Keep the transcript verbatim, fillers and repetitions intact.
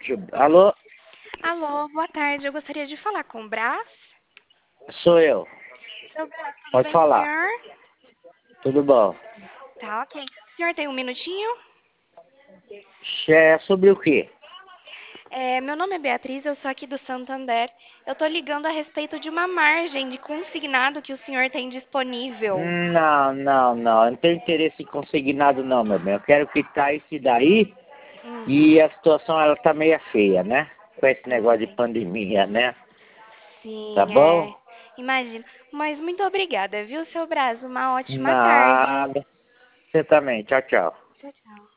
Deixa eu- Alô? Alô, boa tarde. Eu gostaria de falar com o Brás. Sou eu. Seu Brás, tudo Pode bem com o falar. senhor? Tudo bom? Tá, ok. O senhor tem um minutinho? É sobre o quê? É, meu nome é Beatriz, eu sou aqui do Santander. Eu tô ligando a respeito de uma margem de consignado que o senhor tem disponível. Não, não, não. Eu não tenho interesse em consignado não, meu bem. Eu quero quitar esse daí Hum, e a situação ela tá meio feia, né? Com esse negócio de entendi. pandemia, né? Tá Sim, bom? é. Imagino. Mas muito obrigada, viu, seu Brás? Uma ótima tarde. Nada. Você também. Tchau, tchau. Tchau, tchau.